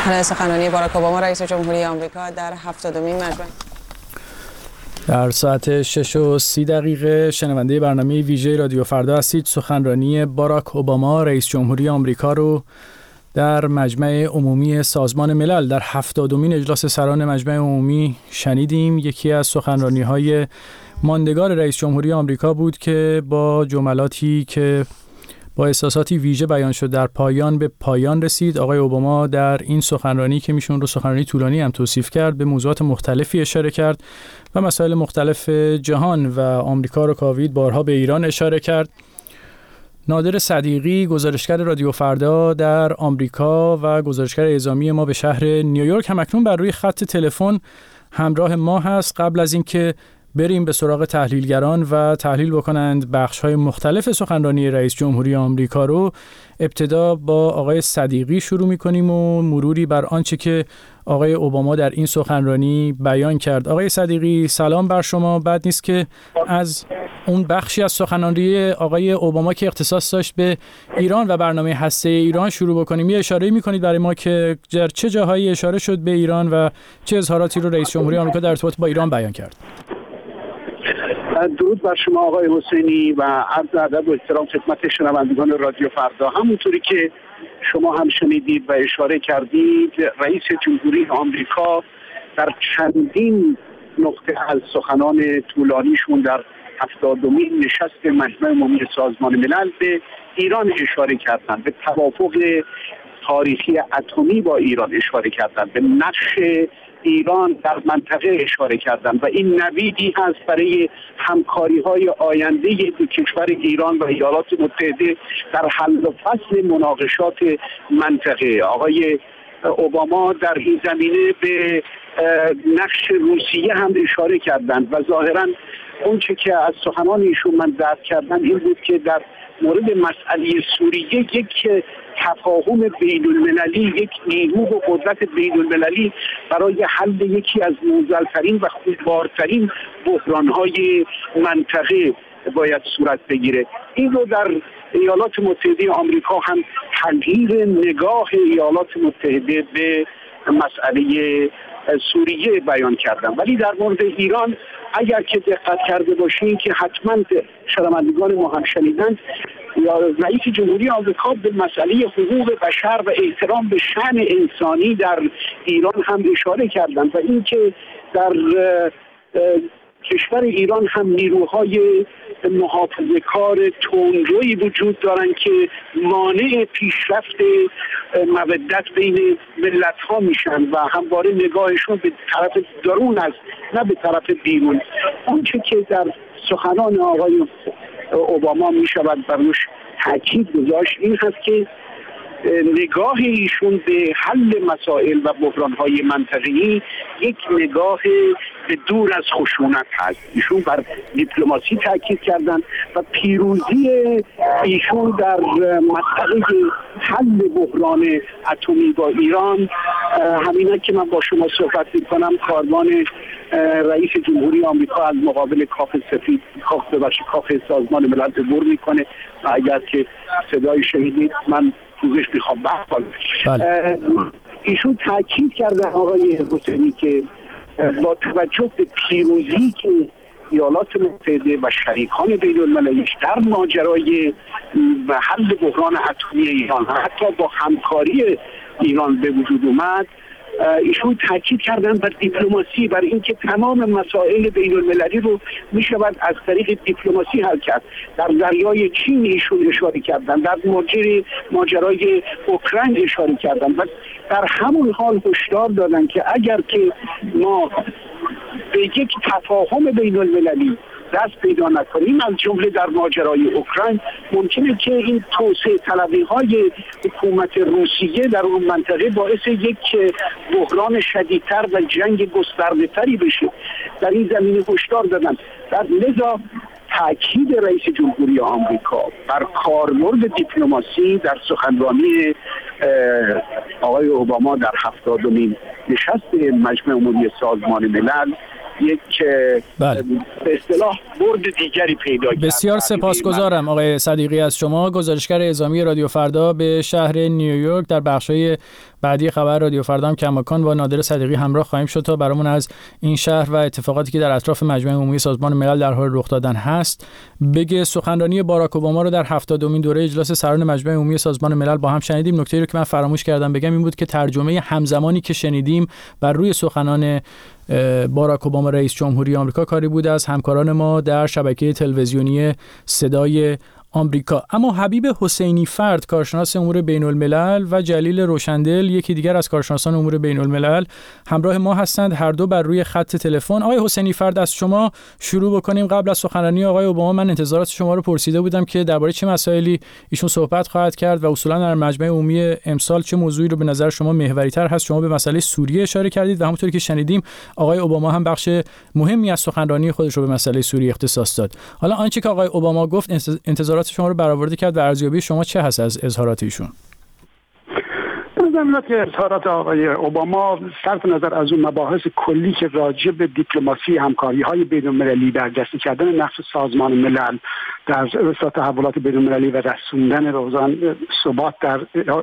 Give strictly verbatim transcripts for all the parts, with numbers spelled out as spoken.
حالا سخنرانی باراک اوباما رئیس جمهوری آمریکا در هفتادمین مجمع در ساعت شش و سی دقیقه شنونده برنامه ویژه رادیو فردا هستید. سخنرانی باراک اوباما رئیس جمهوری آمریکا رو در مجمع عمومی سازمان ملل در هفتادمین اجلاس سران مجمع عمومی شنیدیم. یکی از سخنرانی‌های ماندگار رئیس جمهوری آمریکا بود که با جملاتی که با احساساتی ویژه بیان شد در پایان به پایان رسید. آقای اوباما در این سخنرانی که میشون رو سخنرانی طولانی هم توصیف کرد به موضوعات مختلفی اشاره کرد و مسائل مختلف جهان و آمریکا رو کاوید. بارها به ایران اشاره کرد. نادر صدیقی گزارشگر رادیو فردا در آمریکا و گزارشگر اعزامی ما به شهر نیویورک همکنون بر روی خط تلفن همراه ما هست. قبل از اینکه بریم به سراغ تحلیلگران و تحلیل بکنند بخش‌های مختلف سخنرانی رئیس جمهوری آمریکا رو، ابتدا با آقای صدیقی شروع می‌کنیم و مروری بر آنچه که آقای اوباما در این سخنرانی بیان کرد. آقای صدیقی سلام بر شما. بد نیست که از اون بخشی از سخنرانی آقای اوباما که اختصاص داشت به ایران و برنامه هسته ایران شروع بکنیم. یه اشاره می‌کنید برای ما که در چه جاهایی اشاره شد به ایران و چه اظهاراتی رو رئیس جمهوری آمریکا در ارتباط با ایران بیان کرد؟ درود بر شما آقای حسینی و عرض ادب و احترام خدمت شنوندگان رادیو فردا. همونطوری که شما هم شنیدید و اشاره کردید، رئیس جمهوری آمریکا در چندین نقطه از سخنان طولانیشون در هفتادمین نشست مجمع عمومی سازمان ملل به ایران اشاره کردند، به توافق تاریخی اتمی با ایران اشاره کردند، به نقش ایران در منطقه اشاره کردند و این نویدی هست برای همکاری‌های آینده دو کشور ایران و ایالات متحده در حل و فصل مناقشات منطقه. آقای اوباما در این زمینه به نقش روسیه هم اشاره کردند و ظاهراً اون چه که از سخنان ایشون من درک کردم این بود که در مورد مسئله سوریه یک تفاهم بین المللی، یک نیرو و قدرت بین المللی برای حل یکی از معضل‌ترین و خونبارترین بحران‌های منطقه باید صورت بگیره. این رو در ایالات متحده آمریکا هم تغییر نگاه ایالات متحده به مسئله سوریه بیان کردم. ولی در مورد ایران اگر که دقت کرده باشین که حتما شنوندگان ما هم شنیدند، رئیس جمهوری آمریکا به مسئله حقوق بشر و احترام به شأن انسانی در ایران هم اشاره کردند و اینکه در کشور ایران هم نیروهای محافظه‌کار تندرویی وجود دارند که مانع پیشرفت مودت بین ملت‌ها میشن و همواره نگاهشون به طرف درون است نه به طرف بیرون. اونچه که در سخنان آقای اوباما میشود بر روش تاکید گذاشت این هست که نگاه ایشون به حل مسائل و بحران‌های منطقه‌ای یک نگاه به دور از خشونت هست. ایشون بر دیپلماسی تاکید کردند و پیروزی ایشون در مسئله حل بحران اتمی با ایران، همینه که من با شما صحبت می‌کنم کاروان رئیس جمهوری آمریکا از مقابل کاخ سفید کاخ ببخشید کاخ سازمان ملل عبور میکنه و اگر که صدای شنیدید من پوزش میخوام بله. ایشون تاکید کرده آقای حسینی که با توجه به پیروزی که ایالات متحده و شریکان بین المللیش در ماجرای حل بحران اتمی ایران حتی با همکاری ایران به وجود اومد، ایشون تاکید کردن بر دیپلماسی، بر اینکه تمام مسائل بین المللی رو میشود از طریق دیپلماسی حل کرد. در دریای چین ایشون اشاره کردن، در ماجرای ماجرای اوکراین اشاره کردن و در همون حال هشدار دادن که اگر که ما به یک تفاهم بین المللی دست پیدا نکنیم از جمله در ماجرای اوکراین، ممکنه که این توسعه طلبی های حکومت روسیه در اون منطقه باعث یک بحران شدیدتر و جنگ گسترده تری بشه. در این زمینه هشدار دادن. در لذا تاکید رئیس جمهوری آمریکا بر کاربرد دیپلماسی در سخنرانی آقای اوباما در هفتادمین نشست مجمع عمومی سازمان ملل یک بله. به اصطلاح برد دیگری پیدا کرد. بسیار سپاسگزارم آقای صدیقی از شما، گزارشگر اعزامی رادیو فردا به شهر نیویورک در بخش‌های بعدی خبر رادیو فردا هم کماکان با نادر صدیقی همراه خواهیم شد تا برامون از این شهر و اتفاقاتی که در اطراف مجمع عمومی سازمان ملل در حال رخ دادن هست بگه. سخنرانی باراک اوباما رو در هفتادمین دوره اجلاس سران مجمع عمومی سازمان ملل با هم شنیدیم. نکته‌ای رو که من فراموش کردم بگم این بود که ترجمه همزمانی که شنیدیم بر روی سخنان باراک اوباما رئیس جمهوری آمریکا کاری بود از همکاران ما در شبکه تلویزیونی صدای آمریکا. اما حبیب حسینی فرد کارشناس امور بین الملل و جلیل روشندل یکی دیگر از کارشناسان امور بین الملل همراه ما هستند، هر دو بر روی خط تلفن. آقای حسینی فرد از شما شروع بکنیم. قبل از سخنرانی آقای اوباما من انتظارات شما رو پرسیده بودم که درباره چه مسائلی ایشون صحبت خواهد کرد و اصولا در مجمع عمومی امسال چه موضوعی رو به نظر شما محوری‌تر هست. شما به مسئله سوریه اشاره کردید و همونطوری که شنیدیم آقای اوباما هم بخش مهمی از سخنرانی خودش رو به مسئله سوریه اختصاص داد. حالا آنچه که آقای اوباما گفت انتظارات شما رو برآورده کرد و ارزیابی شما چه هست از اظهارات ایشون؟ ضمن که اظهارات آقای اوباما صرف نظر از اون مباحث کلی که راجع به دیپلماسی همکاری‌های بین‌المللی برجسته کردن نقش سازمان ملل در اصلاح تحولات بین‌المللی و رسوندن روزان ثبات در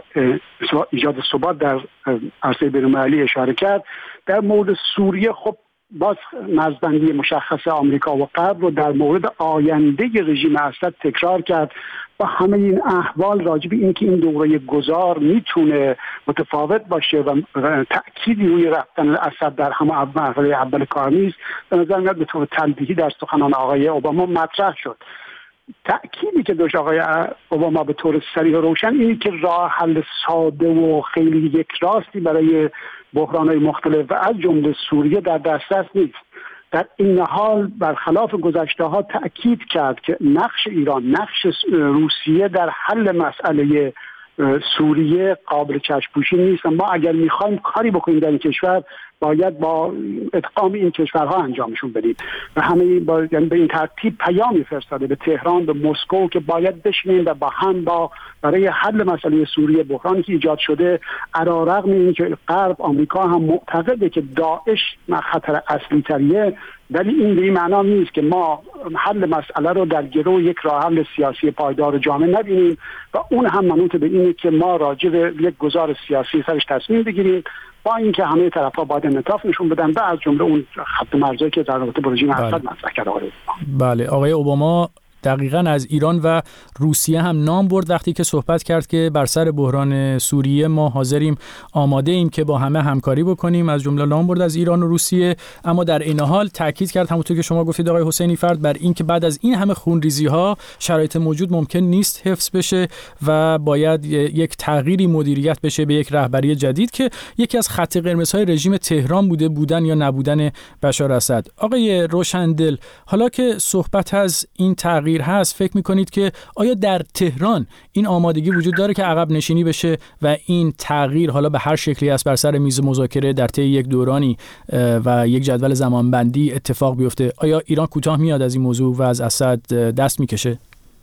ایجاد ثبات در عرصه بین‌المللی اشاره کرد، در مورد سوریه خب باز مرزبندی مشخص آمریکا و غرب رو در مورد آینده رژیم اسد تکرار کرد و همه این احوال راجع به اینکه این دوره گذار میتونه متفاوت باشه و تأکیدی روی رفتن اسد در همه مرحله اول کار نیست، به نظر میاد به طور تلویحی در سخنان آقای اوباما مطرح شد. تأکیدی که داشت آقای اوباما به طور صریح و روشن اینه که راه حل ساده و خیلی یک راستی برای بحران‌های مختلف و از جمله سوریه در دسترس نیست. در این حال برخلاف گذشته ها تأکید کرد که نقش ایران، نقش روسیه در حل مسئله سوریه قابل چشم‌پوشی نیست. ما اگر میخوایم کاری بکنیم در این کشور باید با ادغام این کشورها انجامشون بدیم و همه با یعنی به این ترتیب پیامی فرستاده به تهران، به مسکو که باید بشینیم و با هم با برای حل مسئله سوریه، بحرانی که ایجاد شده، علیرغم اینکه غرب آمریکا هم معتقده که داعش خطر اصلی تریه، ولی این به این معنا نیست که ما حل مسئله رو در گرو یک راه حل سیاسی پایدار و جامع نبینیم و اون هم منوط به اینه که ما راجع به یک گزار سیاسی سرش تصمیم بگیریم با اینکه همه طرف‌ها باید انعطاف نشون بدن و از جمله اون خط مرزی که در رابطه با رژیم اسد مطرح کرد آقای اوباما. بله، آقای اوباما دقیقاً از ایران و روسیه هم نام برد وقتی که صحبت کرد که بر سر بحران سوریه ما حاضریم، آماده ایم که با همه همکاری بکنیم. از جمله نام برد از ایران و روسیه، اما در این حال تاکید کرد همونطور که شما گفتید آقای حسینی فرد بر این که بعد از این همه خونریزی ها شرایط موجود ممکن نیست حفظ بشه و باید یک تغییری مدیریت بشه به یک رهبری جدید که یکی از خط قرمزهای رژیم تهران بوده بودن یا نبودن بشار اسد. آقای روشندل، حالا که صحبت از این تغییر هست، فکر میکنید که آیا در تهران این آمادگی وجود داره که عقب نشینی بشه و این تغییر حالا به هر شکلی است بر سر میز مذاکره در طی یک دورانی و یک جدول زمانبندی اتفاق بیفته؟ آیا ایران کوتاه میاد از این موضوع و از اسد دست میکشه؟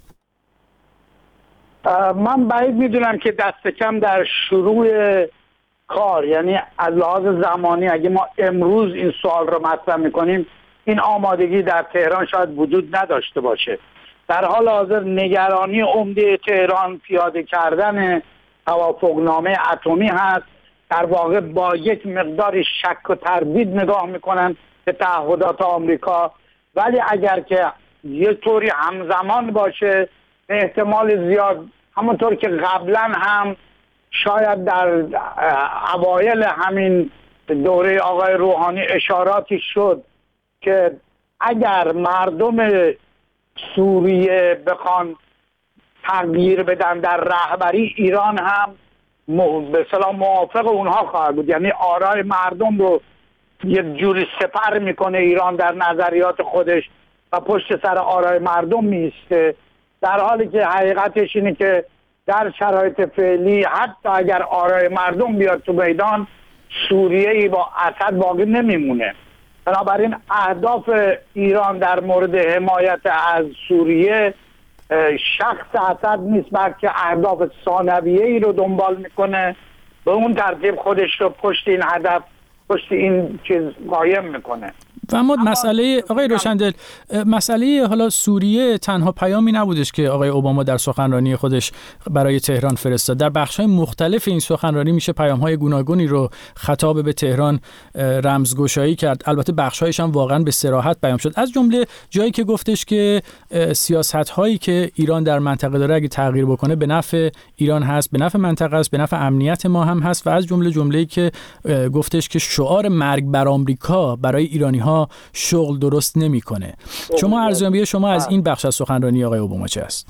من بعید میدونم که دست کم در شروع کار، یعنی از لحاظ زمانی اگه ما امروز این سوال رو مطرح میکنیم، این آمادگی در تهران شاید وجود نداشته باشه. در حال حاضر نگرانی عمده تهران پیاده کردن توافقنامه اتمی هست. در واقع با یک مقدار شک و تردید نگاه میکنن به تعهدات آمریکا، ولی اگر که یه طوری همزمان باشه احتمال زیاد همونطور که قبلا هم شاید در اوایل همین دوره آقای روحانی اشاراتی شد که اگر مردم سوریه بخوان تغییر بدن در رهبری، ایران هم به اصطلاح موافق اونها خواهد بود. یعنی آرای مردم رو یک جوری سپر میکنه ایران در نظریات خودش و پشت سر آرای مردم میسته، در حالی که حقیقتش اینه که در شرایط فعلی حتی اگر آرای مردم بیاد تو میدان، سوریه‌ای با اسد باقی نمیمونه. بنابراین اهداف ایران در مورد حمایت از سوریه شخص اسد نیست، بلکه اهداف ثانویه‌ای رو دنبال میکنه، به اون ترتیب خودش رو پشت این هدف، پشت این چیز قایم میکنه. و اما مسئله آقای روشندل، مسئله حالا سوریه تنها پیامی نبودش که آقای اوباما در سخنرانی خودش برای تهران فرستاد. در بخش‌های مختلف این سخنرانی میشه پیام‌های گوناگونی رو خطاب به تهران رمزگشایی کرد. البته بخش‌هایش هم واقعا به صراحت بیان شد، از جمله جایی که گفتش که سیاست‌هایی که ایران در منطقه داره اگه تغییر بکنه به نفع ایران هست، به نفع منطقه است، به نفع امنیت ما هم هست، و از جمله جمله‌ای که گفتش که شعار مرگ بر آمریکا برای ایرانی‌ها شغل درست نمی‌کنه. شما ارزیابی شما از این بخش از سخنرانی آقای اوباما چه است؟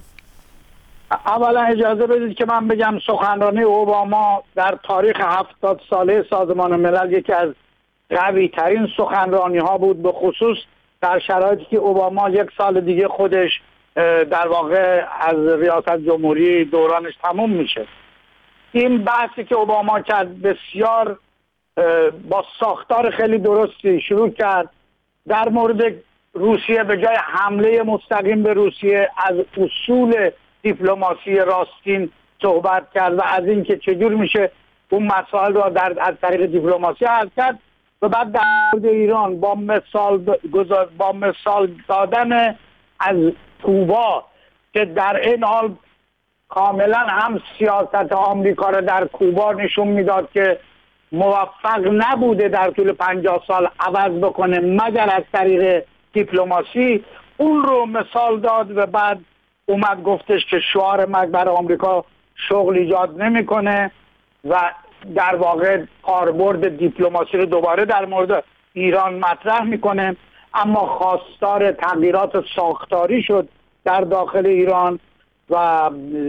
اولا اجازه بدید که من بگم سخنرانی اوباما در تاریخ هفتاد ساله سازمان ملل یکی از قوی ترین سخنرانی ها بود، به خصوص در شرایطی که اوباما یک سال دیگه خودش در واقع از ریاست جمهوری دورانش تموم میشه. این بحثی که اوباما کرد بسیار با ساختار خیلی درستی شروع کرد. در مورد روسیه به جای حمله مستقیم به روسیه از اصول دیپلماسی راستین صحبت کرد و از اینکه چجور میشه اون مسائل را در از طریق دیپلماسی حل کرد، و بعد در مورد ایران با مثال با مثال دادن از کوبا که در این حال کاملا هم سیاست آمریکا را در کوبا نشون میداد که موفق نبوده در طول پنجاه سال عوض بکنه مگر از طریق دیپلماسی، اون رو مثال داد و بعد اومد گفتش که شعار مرگ بر آمریکا شغل ایجاد نمیکنه و در واقع کاربرد دیپلماسی رو دوباره در مورد ایران مطرح میکنه، اما خواستار تغییرات ساختاری شد در داخل ایران و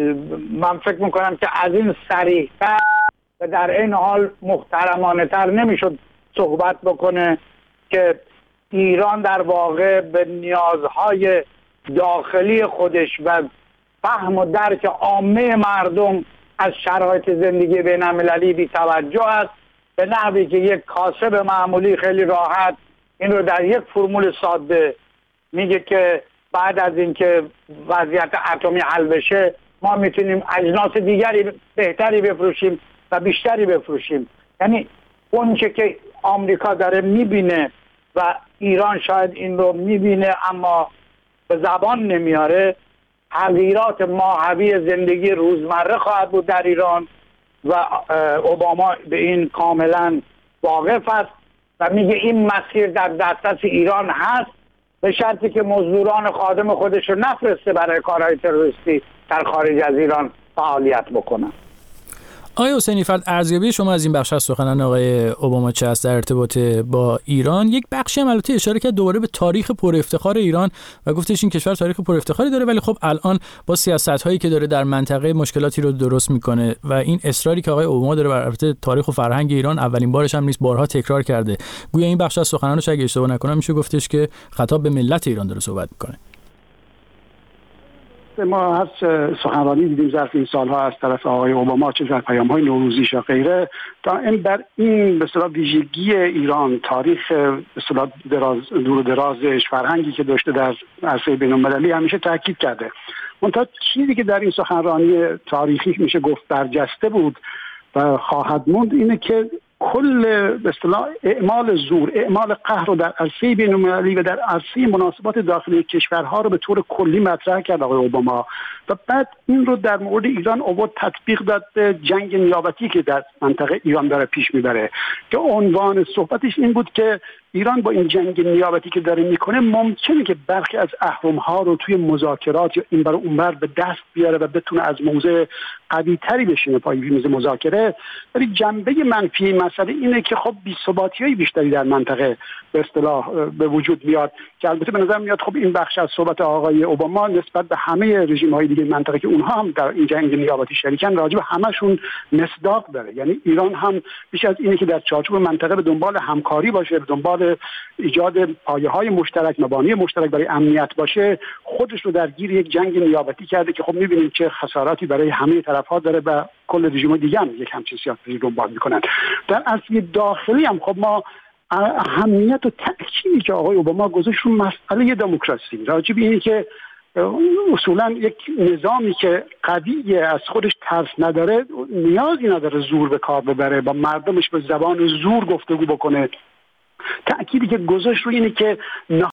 من فکر میکنم که از این صریح‌تر و در این حال محترمانه تر نمیشد صحبت بکنه که ایران در واقع به نیازهای داخلی خودش و فهم و درک عامه مردم از شرایط زندگی بین المللی بی توجه است، به نحوی که یک کاسب معمولی خیلی راحت این رو در یک فرمول ساده میگه که بعد از اینکه وضعیت اتمی حل بشه ما میتونیم اجناس دیگری بهتری بفروشیم و بیشتری بفروشیم. یعنی اون چه که آمریکا داره میبینه و ایران شاید این رو میبینه اما به زبان نمیاره، تغییرات ماهوی زندگی روزمره خواهد بود در ایران و اوباما به این کاملا واقف است و میگه این مسیر در دسترس ایران هست به شرطی که مزدوران خادم خودش رو نفرسته برای کارهای تروریستی در خارج از ایران فعالیت بکنن. آقای حسینی فرد، ارزیابی شما از این بخش از سخنان آقای اوباما چه است در ارتباط با ایران؟ یک بخشی هم البته اشاره کرد دوباره به تاریخ پر افتخار ایران و گفتش این کشور تاریخ پر افتخاری داره، ولی خب الان با سیاست‌هایی که داره در منطقه مشکلاتی رو درست میکنه و این اصراری که آقای اوباما داره بر البته تاریخ و فرهنگ ایران اولین بارش هم نیست، بارها تکرار کرده. گویا این بخش از سخنانش اگه اشتباه نکنم میشه گفتش که خطاب به ملت ایران داره صحبت میکنه. ما هر سخنرانی دیدیم ظرف این سالها از طرف آقای اوباما، چه در پیام‌های نوروزیش و غیره، تا این بر این به اصطلاح ویژگی ایران، تاریخ به اصطلاح دراز دور و درازش، فرهنگی که داشته در عرصه بین‌المللی همیشه تاکید کرده. منتها چیزی که در این سخنرانی تاریخی میشه گفت برجسته بود و خواهد موند اینه که کل به اصطلاح اعمال زور، اعمال قهر رو در عرصه بین‌المللی و در عرصه مناسبات داخلی کشورها رو به طور کلی مطرح کرد آقای اوباما و بعد این رو در مورد ایران آورد تطبیق داد به جنگ نیابتی که در منطقه ایران داره پیش میبره که عنوان صحبتش این بود که ایران با این جنگ نیابتی که داره میکنه ممکنه که برخی از اهرم‌ها رو توی مذاکرات یا این بر اون بر به دست بیاره و بتونه از موضع قوی‌تری بشینه پای میز مذاکره، ولی جنبه منفی مسئله اینه که خب بی‌ثباتی‌های بیشتری در منطقه به اصطلاح به وجود میاد که البته به نظر میاد خب این بخش از صحبت آقای اوباما نسبت به همه رژیم‌های دیگه منطقه که اونها هم در این جنگ نیابتی شریکن راجع به همشون مصداق داره. یعنی ایران هم بیش از اینه که در چارچوب منطقه به دنبال همکاری باشه، به دنبال ایجاد پایه‌های مشترک، مبانی مشترک برای امنیت باشه، خودش رو درگیر یک جنگ نیابتی کرده که خب می‌بینیم چه خساراتی برای همه طرف‌ها داره و کل رژیم‌های دیگه هم یک همچین سیاستی رو دنبال می‌کنن. در عرصه داخلی هم خب ما اهمیت و تأکیدی که آقای اوباما گذاشت رو مسئله دموکراسی، راجع به اینه که اصولا یک نظامی که قوی از خودش ترس نداره نیازی نداره زور به کار ببره، با مردمش به زبان زور گفتگو بکنه تأکیدی که گذاشت روی اینه که